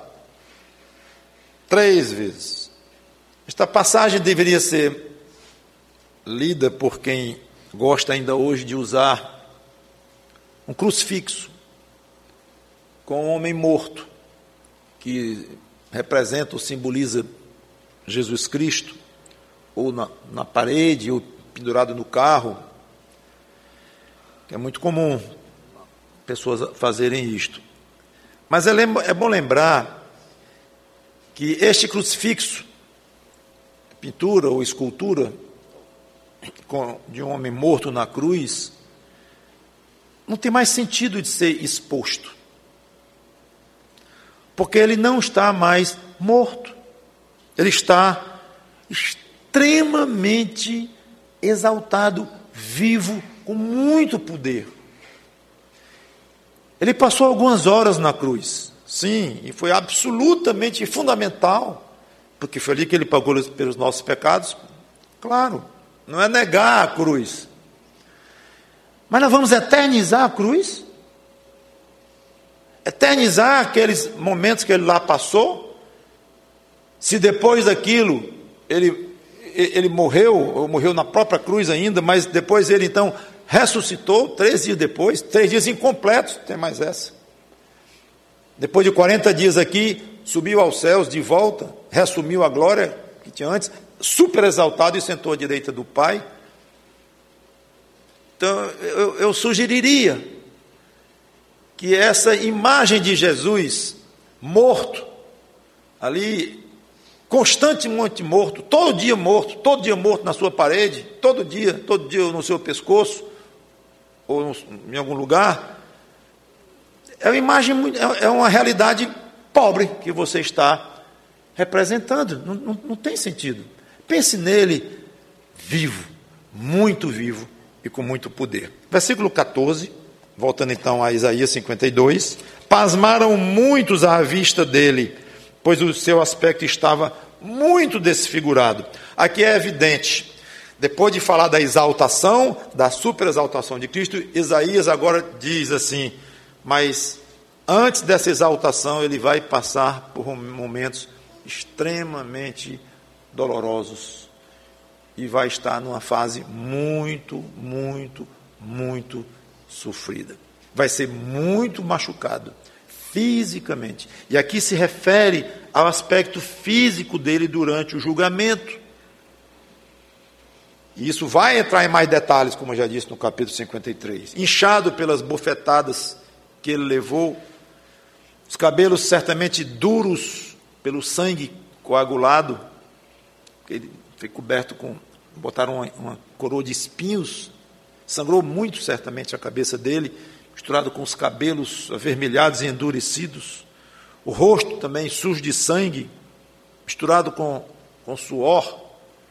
Três vezes. Esta passagem deveria ser lida por quem gosta ainda hoje de usar um crucifixo com um homem morto, que representa ou simboliza Jesus Cristo, ou na, na parede, ou pendurado no carro, que é muito comum pessoas fazerem isto. Mas é, é bom lembrar que este crucifixo, pintura ou escultura de um homem morto na cruz, não tem mais sentido de ser exposto, porque ele não está mais morto, ele está extremamente exaltado, vivo, com muito poder. Ele passou algumas horas na cruz, sim, e foi absolutamente fundamental, porque foi ali que ele pagou pelos nossos pecados. Claro, não é negar a cruz, mas nós vamos eternizar a cruz? Eternizar aqueles momentos que ele lá passou? Se depois daquilo ele, ele morreu, ou morreu na própria cruz ainda, mas depois ele então ressuscitou, três dias depois, três dias incompletos, tem mais essa. Depois de quarenta dias aqui, subiu aos céus de volta, reassumiu a glória que tinha antes, super exaltado, e sentou à direita do Pai. Então eu, eu sugeriria que essa imagem de Jesus morto, ali, constantemente morto, todo dia morto, todo dia morto na sua parede, todo dia, todo dia no seu pescoço, ou em algum lugar, é uma imagem, é uma realidade pobre que você está representando, não, não, não tem sentido. Pense nele vivo, muito vivo e com muito poder. Versículo catorze, voltando então a Isaías cinquenta e dois, pasmaram muitos à vista dele, pois o seu aspecto estava muito desfigurado. Aqui é evidente, depois de falar da exaltação, da superexaltação de Cristo, Isaías agora diz assim, mas antes dessa exaltação ele vai passar por momentos extremamente dolorosos e vai estar numa fase muito, muito, muito sofrida. Vai ser muito machucado fisicamente. E aqui se refere ao aspecto físico dele durante o julgamento. E isso vai entrar em mais detalhes, como eu já disse no capítulo cinquenta e três. Inchado pelas bofetadas que ele levou, os cabelos certamente duros pelo sangue coagulado, ele foi coberto com, botaram uma, uma coroa de espinhos, sangrou muito certamente a cabeça dele, misturado com os cabelos avermelhados e endurecidos, o rosto também sujo de sangue, misturado com, com suor,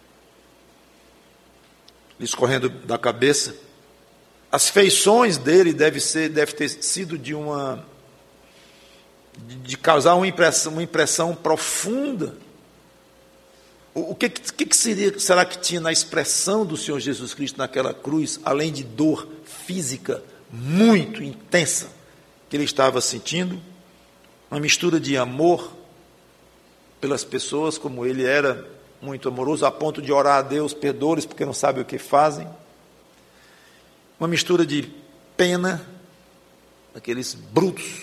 escorrendo da cabeça. As feições dele deve ser, deve ter sido de uma de, de causar uma impressão, uma impressão profunda. O, o que, que, que seria, será que tinha na expressão do Senhor Jesus Cristo naquela cruz, além de dor física muito intensa que ele estava sentindo? Uma mistura de amor pelas pessoas, como ele era muito amoroso, a ponto de orar a Deus, perdoa-lhes porque não sabem o que fazem. Uma mistura de pena, aqueles brutos,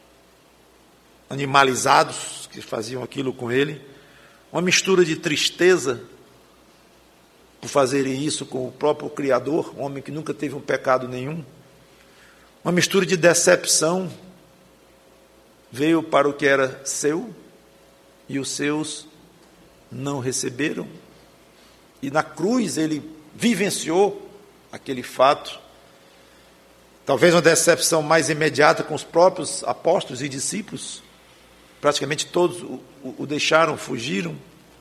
animalizados que faziam aquilo com ele. Uma mistura de tristeza por fazerem isso com o próprio Criador, um homem que nunca teve um pecado nenhum. Uma mistura de decepção, veio para o que era seu e os seus não receberam. E na cruz ele vivenciou aquele fato. Talvez uma decepção mais imediata com os próprios apóstolos e discípulos. Praticamente todos o, o, o deixaram, fugiram.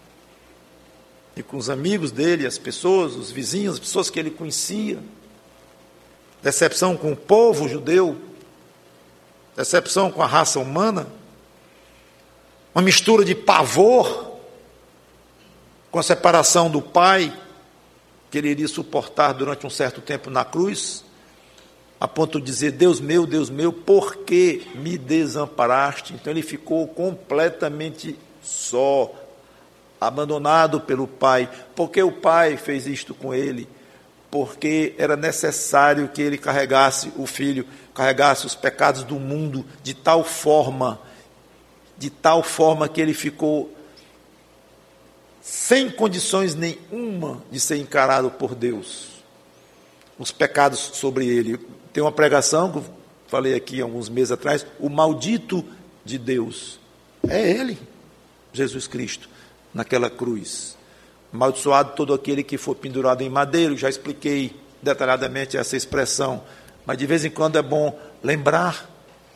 E com os amigos dele, as pessoas, os vizinhos, as pessoas que ele conhecia. Decepção com o povo judeu. Decepção com a raça humana. uma mistura de pavor com a separação do Pai, que ele iria suportar durante um certo tempo na cruz, a ponto de dizer: Deus meu, Deus meu, por que me desamparaste? Então ele ficou completamente só, abandonado pelo Pai. Porque o Pai fez isto com ele? Porque era necessário que ele carregasse o Filho, carregasse os pecados do mundo de tal forma, de tal forma que ele ficou sem condições nenhuma de ser encarado por Deus. Os pecados sobre ele. Tem uma pregação que eu falei aqui alguns meses atrás: o maldito de Deus. É ele, Jesus Cristo, naquela cruz. Amaldiçoado todo aquele que for pendurado em madeiro. Já expliquei detalhadamente essa expressão, mas de vez em quando é bom lembrar.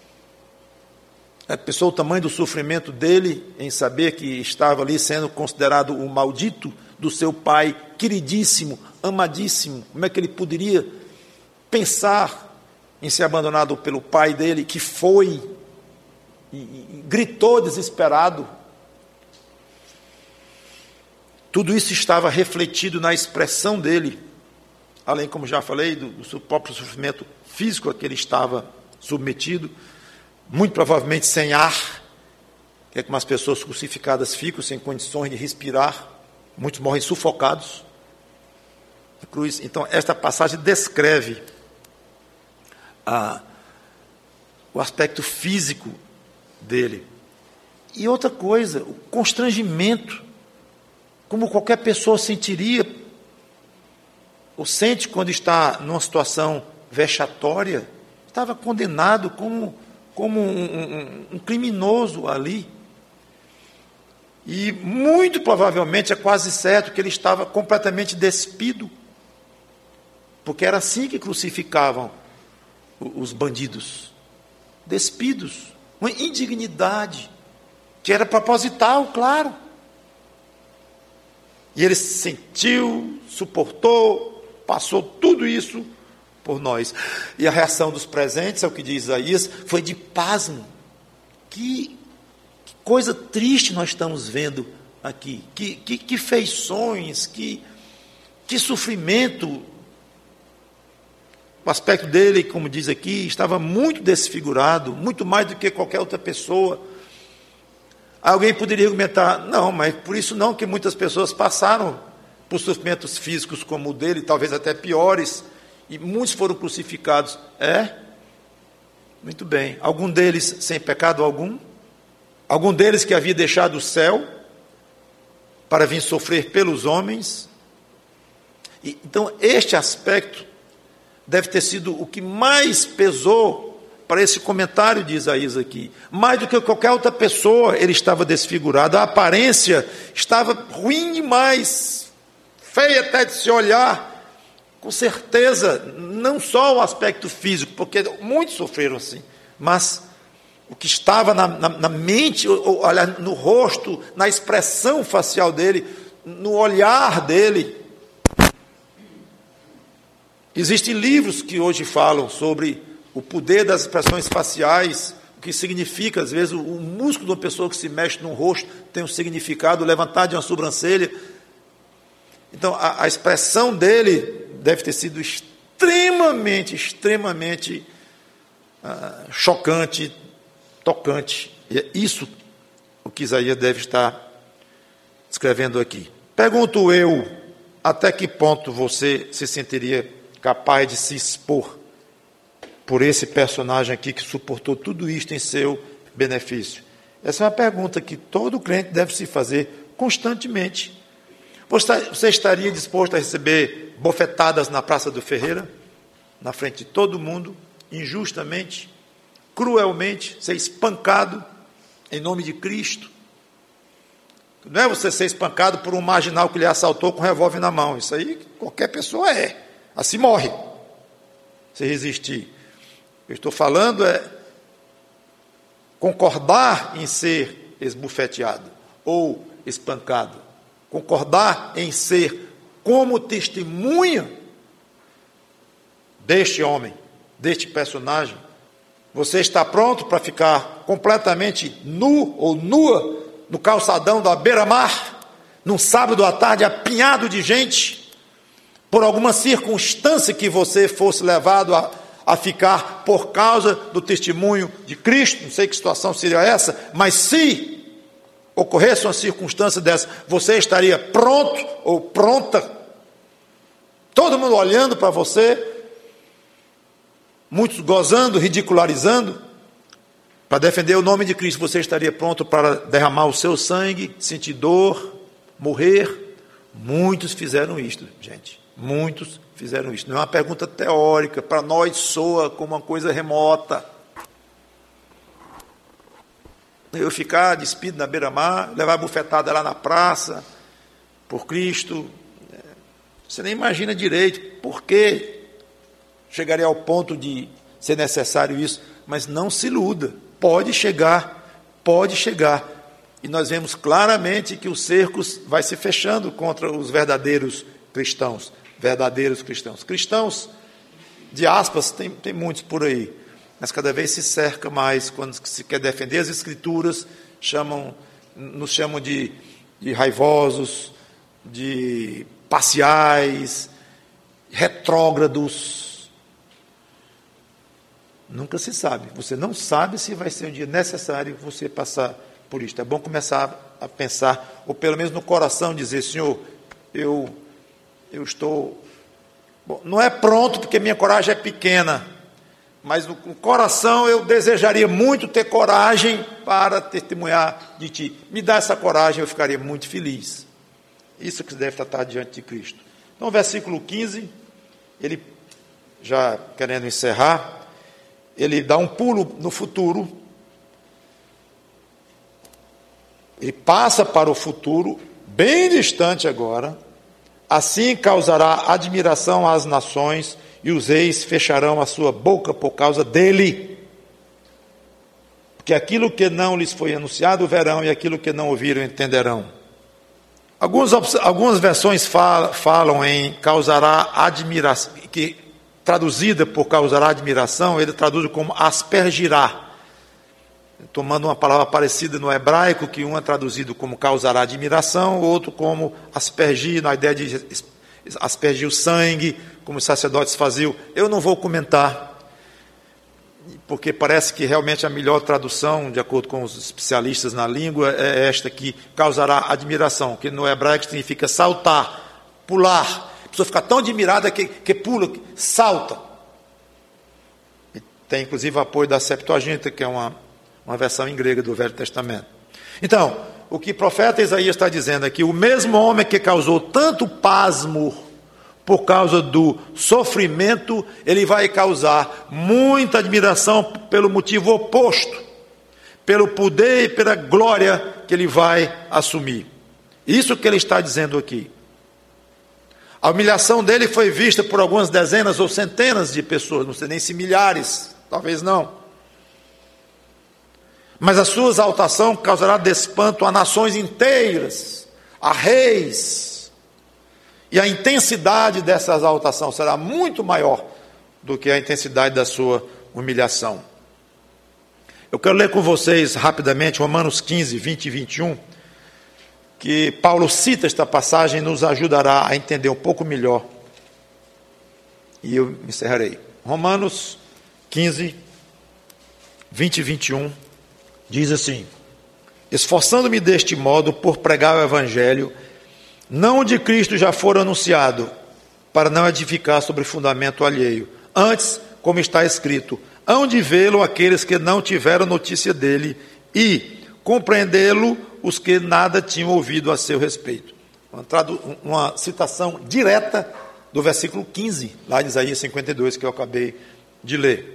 A pessoa, o tamanho do sofrimento dele em saber que estava ali sendo considerado o maldito do seu pai, queridíssimo, amadíssimo. Como é que ele poderia pensar em ser abandonado pelo pai dele, que foi e, e gritou desesperado? Tudo isso estava refletido na expressão dele, além, como já falei, do, do seu próprio sofrimento físico a que ele estava submetido, muito provavelmente sem ar, que é como as pessoas crucificadas ficam, sem condições de respirar, muitos morrem sufocados na cruz. Então, esta passagem descreve a, o aspecto físico dele. E outra coisa, o constrangimento, como qualquer pessoa sentiria, ou sente quando está numa situação vexatória. Estava condenado como, como um, um, um criminoso ali. E muito provavelmente, é quase certo, que ele estava completamente despido, porque era assim que crucificavam os bandidos. Despidos, uma indignidade, que era proposital, claro. E ele sentiu, suportou, passou tudo isso por nós. E a reação dos presentes, é o que diz Isaías, foi de pasmo. Que, que coisa triste nós estamos vendo aqui. Que, que, que feições, que, que sofrimento. O aspecto dele, como diz aqui, estava muito desfigurado, muito mais do que qualquer outra pessoa. Alguém poderia argumentar: não, mas por isso não, que muitas pessoas passaram por sofrimentos físicos como o dele, talvez até piores, e muitos foram crucificados. É? Muito bem. Algum deles sem pecado algum? Algum deles que havia deixado o céu para vir sofrer pelos homens? E, então, este aspecto deve ter sido o que mais pesou para esse comentário de Isaías aqui. Mais do que qualquer outra pessoa, ele estava desfigurado. A aparência estava ruim demais, feia até de se olhar. Com certeza, não só o aspecto físico, porque muitos sofreram assim, mas o que estava na, na, na mente, olha, no rosto, na expressão facial dele, no olhar dele. Existem livros que hoje falam sobre o poder das expressões faciais, o que significa, às vezes, o, o músculo de uma pessoa que se mexe no rosto tem um significado, levantar de uma sobrancelha. Então, a, a expressão dele deve ter sido extremamente, extremamente ah, chocante, tocante. E é isso o que Isaías deve estar escrevendo aqui. Pergunto eu, até que ponto você se sentiria capaz de se expor por esse personagem aqui que suportou tudo isto em seu benefício? Essa é uma pergunta que todo crente deve se fazer constantemente. Você estaria disposto a receber bofetadas na Praça do Ferreira, na frente de todo mundo, injustamente, cruelmente, ser espancado em nome de Cristo? Não é você ser espancado por um marginal que lhe assaltou com um revólver na mão. Isso aí qualquer pessoa é. Assim morre, se resistir. Eu estou falando é concordar em ser esbofeteado ou espancado. Concordar em ser como testemunha deste homem, deste personagem. Você está pronto para ficar completamente nu ou nua no calçadão da beira-mar, num sábado à tarde apinhado de gente, por alguma circunstância que você fosse levado a, a ficar por causa do testemunho de Cristo, não sei que situação seria essa, mas se ocorresse uma circunstância dessa, você estaria pronto ou pronta, todo mundo olhando para você, muitos gozando, ridicularizando, para defender o nome de Cristo, você estaria pronto para derramar o seu sangue, sentir dor, morrer? Muitos fizeram isto, gente, muitos fizeram isto. Não é uma pergunta teórica, para nós soa como uma coisa remota. Eu ficar despido na beira-mar, levar bufetada lá na praça, por Cristo, você nem imagina direito por que chegaria ao ponto de ser necessário isso, mas não se iluda, pode chegar, pode chegar, e nós vemos claramente que o cerco vai se fechando contra os verdadeiros cristãos, verdadeiros cristãos, cristãos, de aspas, tem, tem muitos por aí, mas cada vez se cerca mais, quando se quer defender as Escrituras, chamam, nos chamam de, de raivosos, de parciais, retrógrados. Nunca se sabe, você não sabe se vai ser um dia necessário você passar por isso. É bom começar a pensar, ou pelo menos no coração dizer, Senhor, eu, eu estou, bom, não é pronto porque minha coragem é pequena, mas no coração eu desejaria muito ter coragem para testemunhar de Ti. Me dá essa coragem, eu ficaria muito feliz. Isso que deve tratar diante de Cristo. Então, versículo quinze, ele, já querendo encerrar, ele dá um pulo no futuro, ele passa para o futuro, bem distante agora, assim causará admiração às nações, e os reis fecharão a sua boca por causa dele. Porque aquilo que não lhes foi anunciado verão, e aquilo que não ouviram entenderão. Algumas, algumas versões falam, falam em causará admiração, que traduzida por causará admiração, ele traduz como aspergirá. Tomando uma palavra parecida no hebraico, que um é traduzido como causará admiração, o outro como aspergir, na ideia de aspergir o sangue, como os sacerdotes faziam. Eu não vou comentar, porque parece que realmente a melhor tradução, de acordo com os especialistas na língua, é esta que causará admiração, que no hebraico significa saltar, pular. A pessoa fica tão admirada que, que pula, que salta. E tem inclusive apoio da Septuaginta, que é uma, uma versão em grega do Velho Testamento. Então, o que o profeta Isaías está dizendo aqui, o mesmo homem que causou tanto pasmo por causa do sofrimento, ele vai causar muita admiração pelo motivo oposto, pelo poder e pela glória que ele vai assumir. Isso que ele está dizendo aqui. A humilhação dele foi vista por algumas dezenas ou centenas de pessoas, não sei nem se milhares, talvez não. Mas a sua exaltação causará despanto a nações inteiras, a reis. E a intensidade dessa exaltação será muito maior do que a intensidade da sua humilhação. Eu quero ler com vocês rapidamente Romanos quinze, vinte e vinte e um, que Paulo cita esta passagem e nos ajudará a entender um pouco melhor. E eu encerrarei. Romanos quinze, vinte e vinte e um. Diz assim: esforçando-me deste modo por pregar o Evangelho, não de Cristo já for anunciado, para não edificar sobre fundamento alheio. Antes, como está escrito, hão de vê-lo aqueles que não tiveram notícia dele, e compreendê-lo os que nada tinham ouvido a seu respeito. Uma, uma citação direta do versículo quinze, lá de Isaías cinquenta e dois, que eu acabei de ler.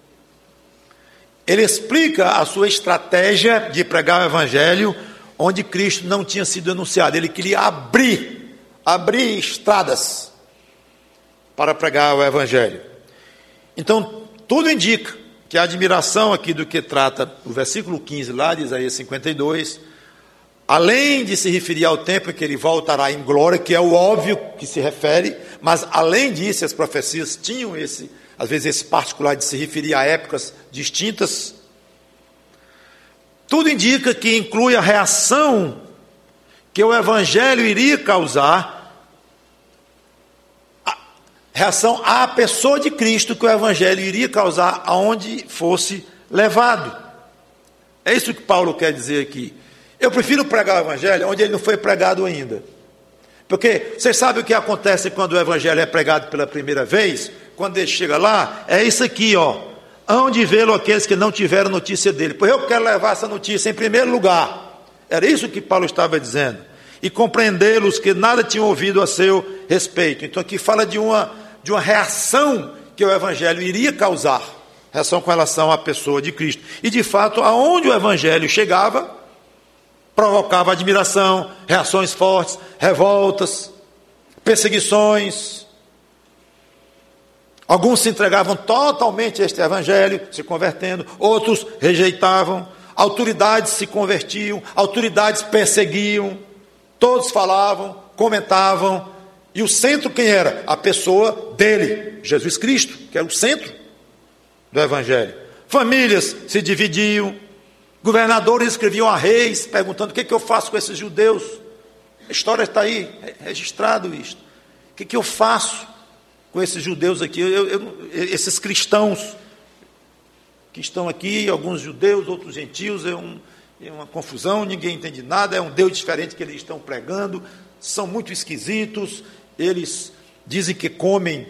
Ele explica a sua estratégia de pregar o Evangelho onde Cristo não tinha sido anunciado. Ele queria abrir, abrir estradas para pregar o Evangelho. Então, tudo indica que a admiração aqui do que trata o versículo quinze, lá de Isaías cinquenta e dois, além de se referir ao tempo em que ele voltará em glória, que é o óbvio que se refere, mas além disso, as profecias tinham esse... às vezes esse particular de se referir a épocas distintas. Tudo indica que inclui a reação que o evangelho iria causar, a reação à pessoa de Cristo que o evangelho iria causar aonde fosse levado. É isso que Paulo quer dizer aqui. Eu prefiro pregar o evangelho onde ele não foi pregado ainda. Porque vocês sabem o que acontece quando o evangelho é pregado pela primeira vez? Quando ele chega lá, é isso aqui, ó. Hão de vê-lo aqueles que não tiveram notícia dele. Pois eu quero levar essa notícia em primeiro lugar. Era isso que Paulo estava dizendo. E compreendê-los que nada tinham ouvido a seu respeito. Então aqui fala de uma, de uma reação que o evangelho iria causar. Reação com relação à pessoa de Cristo. E de fato, aonde o evangelho chegava, provocava admiração, reações fortes, revoltas, perseguições. Alguns se entregavam totalmente a este evangelho, se convertendo, outros rejeitavam, autoridades se convertiam, autoridades perseguiam, todos falavam, comentavam, e o centro quem era? A pessoa dele, Jesus Cristo, que era o centro do evangelho. Famílias se dividiam, governadores escreviam a reis, perguntando: o que, é que eu faço com esses judeus? A história está aí, é registrado isto. O que, é que eu faço com esses judeus aqui, eu, eu, esses cristãos que estão aqui, alguns judeus, outros gentios, é, um, é uma confusão, ninguém entende nada, é um Deus diferente que eles estão pregando, são muito esquisitos, eles dizem que comem,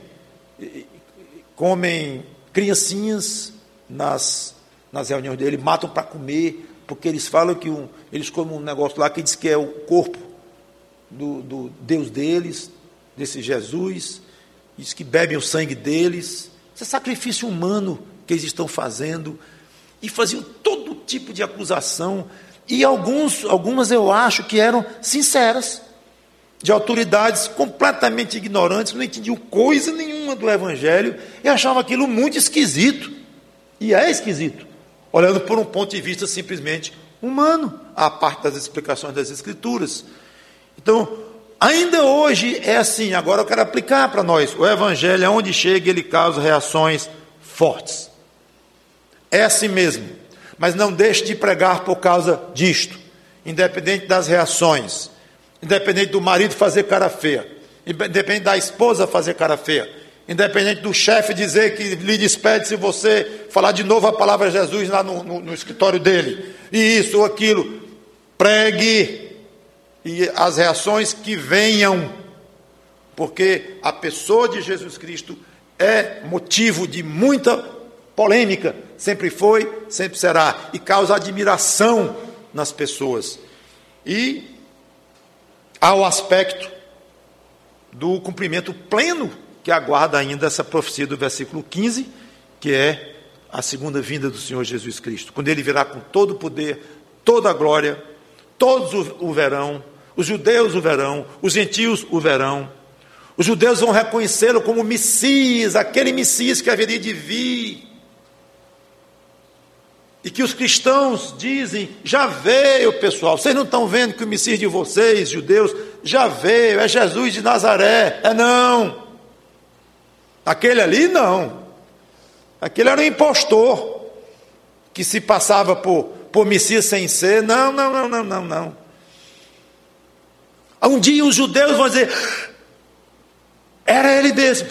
comem criancinhas nas, nas reuniões dele, matam para comer, porque eles falam que um, eles comem um negócio lá que diz que é o corpo do, do Deus deles, desse Jesus. Diz que bebem o sangue deles. Isso é sacrifício humano que eles estão fazendo. E faziam todo tipo de acusação. E alguns, algumas eu acho que eram sinceras, de autoridades completamente ignorantes, não entendiam coisa nenhuma do evangelho e achavam aquilo muito esquisito. E é esquisito, olhando por um ponto de vista simplesmente humano, à parte das explicações das Escrituras. Então, ainda hoje é assim. Agora eu quero aplicar para nós. O evangelho, aonde chega, ele causa reações fortes. É assim mesmo. Mas não deixe de pregar por causa disto. Independente das reações. Independente do marido fazer cara feia. Independente da esposa fazer cara feia. Independente do chefe dizer que lhe despede se você falar de novo a palavra de Jesus lá no, no, no escritório dele. E isso ou aquilo. Pregue. E as reações que venham, porque a pessoa de Jesus Cristo é motivo de muita polêmica, sempre foi, sempre será, e causa admiração nas pessoas. E há o aspecto do cumprimento pleno que aguarda ainda essa profecia do versículo quinze, que é a segunda vinda do Senhor Jesus Cristo, quando ele virá com todo o poder, toda a glória, todos o verão. Os judeus o verão, os gentios o verão. Os judeus vão reconhecê-lo como Messias, aquele Messias que haveria de vir. E que os cristãos dizem: já veio, pessoal. Vocês não estão vendo que o Messias de vocês, judeus, já veio, é Jesus de Nazaré. É não. Aquele ali não. Aquele era um impostor que se passava por, por Messias sem ser. Não, não, não, não, não, não. Um dia os judeus vão dizer: era ele mesmo.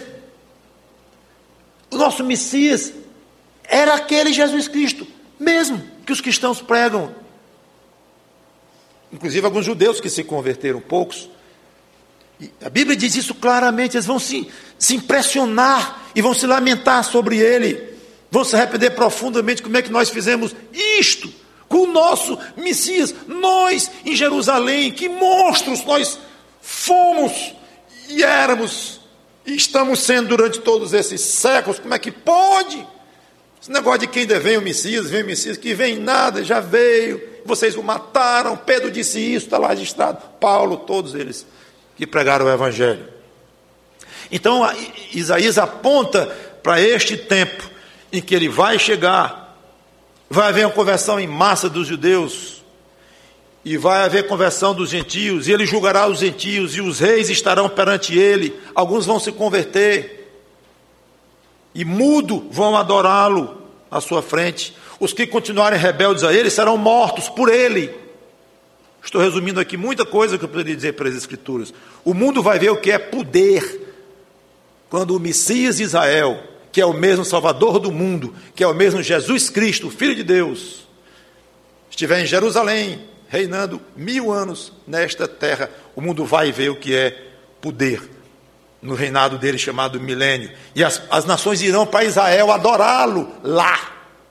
O nosso Messias era aquele Jesus Cristo mesmo que os cristãos pregam. Inclusive alguns judeus que se converteram, poucos. E a Bíblia diz isso claramente. Eles vão se, se impressionar e vão se lamentar sobre ele. Vão se arrepender profundamente. Como é que nós fizemos isto com o nosso Messias? Nós em Jerusalém, que monstros nós fomos e éramos e estamos sendo durante todos esses séculos. Como é que pode? Esse negócio de que ainda vem o Messias, vem o Messias, que vem nada, já veio, vocês o mataram. Pedro disse isso, está lá registrado. Paulo, todos eles que pregaram o evangelho. Então Isaías aponta para este tempo em que ele vai chegar. Vai haver uma conversão em massa dos judeus, e vai haver conversão dos gentios, e ele julgará os gentios, e os reis estarão perante ele. Alguns vão se converter, e mudo vão adorá-lo à sua frente. Os que continuarem rebeldes a ele serão mortos por ele. Estou resumindo aqui muita coisa que eu poderia dizer para as Escrituras. O mundo vai ver o que é poder quando o Messias de Israel, que é o mesmo Salvador do mundo, que é o mesmo Jesus Cristo, Filho de Deus, estiver em Jerusalém, reinando mil anos nesta terra. O mundo vai ver o que é poder no reinado dele, chamado milênio. E as, as nações irão para Israel adorá-lo lá.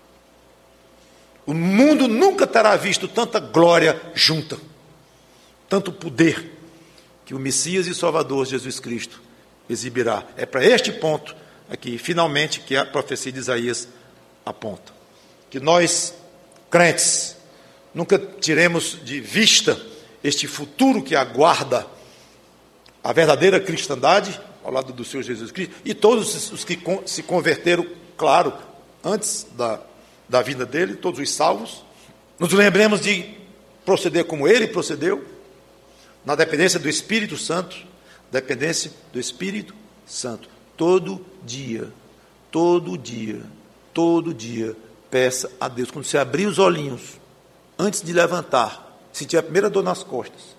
O mundo nunca terá visto tanta glória junta, tanto poder que o Messias e Salvador Jesus Cristo exibirá. É para este ponto aqui, finalmente, que a profecia de Isaías aponta. Que nós, crentes, nunca tiremos de vista este futuro que aguarda a verdadeira cristandade, ao lado do Senhor Jesus Cristo, e todos os que se converteram, claro, antes da, da vinda dele, todos os salvos. Nos lembremos de proceder como ele procedeu, na dependência do Espírito Santo, dependência do Espírito Santo. Todo dia, todo dia, todo dia, peça a Deus, quando você abrir os olhinhos, antes de levantar, sentir a primeira dor nas costas,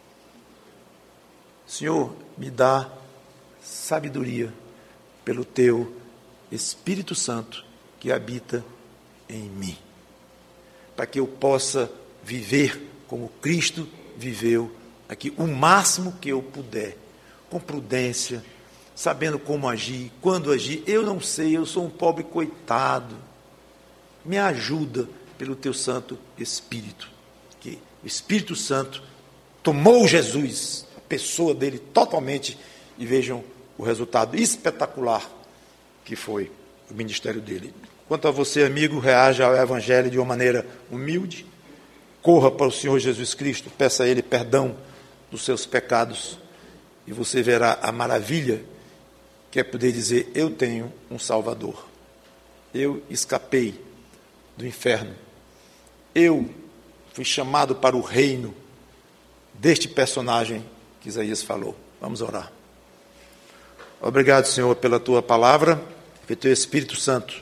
Senhor, me dá sabedoria pelo teu Espírito Santo que habita em mim, para que eu possa viver como Cristo viveu aqui, o máximo que eu puder, com prudência, sabendo como agir, quando agir. Eu não sei, eu sou um pobre coitado. Me ajuda pelo teu Santo Espírito, que o Espírito Santo tomou Jesus, a pessoa dele totalmente, e vejam o resultado espetacular que foi o ministério dele. Quanto a você, amigo, reaja ao Evangelho de uma maneira humilde, corra para o Senhor Jesus Cristo, peça a Ele perdão dos seus pecados, e você verá a maravilha que é poder dizer: eu tenho um Salvador, eu escapei do inferno, eu fui chamado para o reino deste personagem que Isaías falou. Vamos orar. Obrigado, Senhor, pela Tua palavra, que Teu Espírito Santo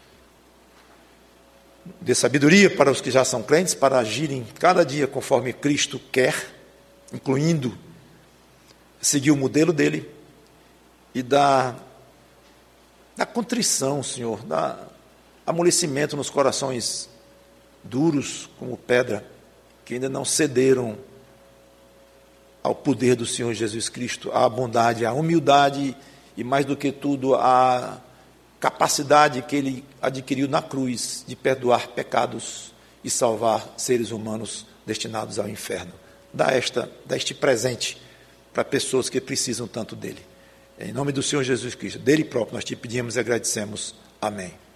dê sabedoria para os que já são crentes, para agirem cada dia conforme Cristo quer, incluindo seguir o modelo dele, e da, da contrição, Senhor, da amolecimento nos corações duros como pedra, que ainda não cederam ao poder do Senhor Jesus Cristo, à bondade, à humildade e, mais do que tudo, à capacidade que Ele adquiriu na cruz de perdoar pecados e salvar seres humanos destinados ao inferno. Dá, esta, dá este presente para pessoas que precisam tanto dele. Em nome do Senhor Jesus Cristo, dele próprio, nós te pedimos e agradecemos. Amém.